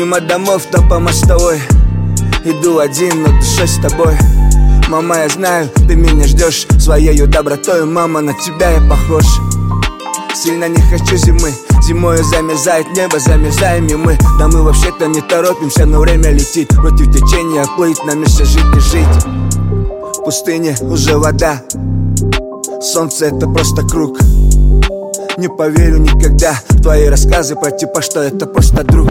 Мимо домов, то по мостовой иду один, но душой с тобой. Мама, я знаю, ты меня ждешь своею добротой. Мама, на тебя я похож. Сильно не хочу зимы. Зимою замерзает небо, замерзаем и мы. Да мы вообще-то не торопимся, но время летит. Против течения плыть, нам еще жить и жить. В пустыне уже вода. Солнце это просто круг. Не поверю никогда в твои рассказы про типа, что это просто друг.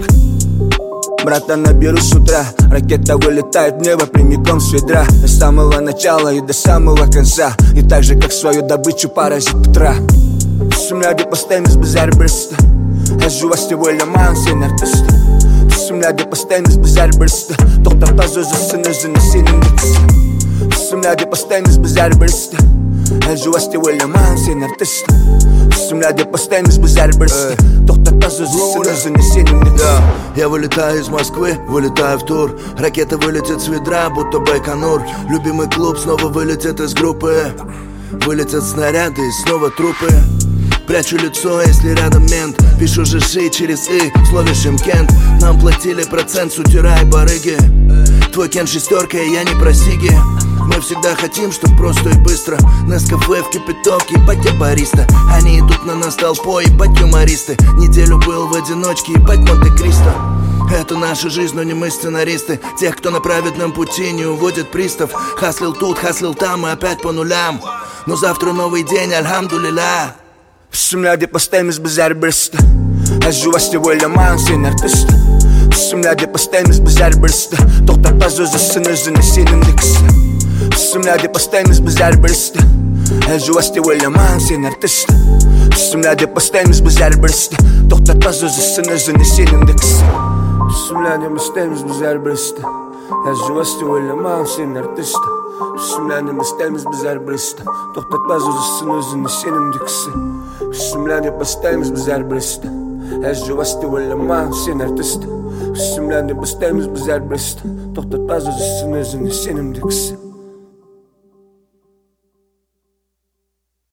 Брата наберу с утра. Ракета вылетает в небо прямиком с ведра. До самого начала и до самого конца. И так же, как свою добычу паразит утра. Sumlade på stämningsbesär brösta. Här juvaste våra man sin artista. Sumlade på stämningsbesär brösta. Doktor Pazo zössene zöne sinin diksa. Sumlade på stämningsbesär brösta. Här juvaste våra man sin artista. Sumlade по stämningsbesär brösta. Doktor Pazo zössene zöne sinin diksa. Я вылетаю из Москвы, вылетаю в тур. Ракета вылетит с ведра, будто Байконур. Любимый клуб снова вылетит из группы. Вылетят снаряды и снова трупы. Прячу лицо, если рядом мент. Пишу ЖШ через И, в слове Шимкент. Нам платили процент с утюра и барыги. Твой Кен шестерка, и я не про сиги. Мы всегда хотим, чтоб просто и быстро. Нескафе в кипяток, ебать я бариста. Они идут на нас толпой, ебать юмористы. Неделю был в одиночке, ебать Монте-Кристо. Это наша жизнь, но не мы сценаристы. Тех, кто на праведном пути, не уводит пристав. Хаслил тут, хаслил там и опять по нулям. Но завтра новый день, альхамдулилля. Sumlade på stämningsbesär brösta. Här juvaste våra man sin artista. Sumlade på stämningsbesär brösta. Doktor Pazo zössene zöne sinin diksa. Sumlade på stämningsbesär brösta. Här juvaste våra man sin artista. Sumlade på stämningsbesär brösta. Doktor Pazo zössene zöne sinin diksa. Sumlade på stämningsbesär brösta. Här juvaste våra man sin artista. Sumlade på stämningsbesär brösta. Doktor Pazo zössene zöne sinin diksa. Sumlade på stämningsbesär brösta. Här juvaste våra man sin artista. Sumlade på stämningsbesär brösta. Doktor Pazo zössene zöne sinin diksa.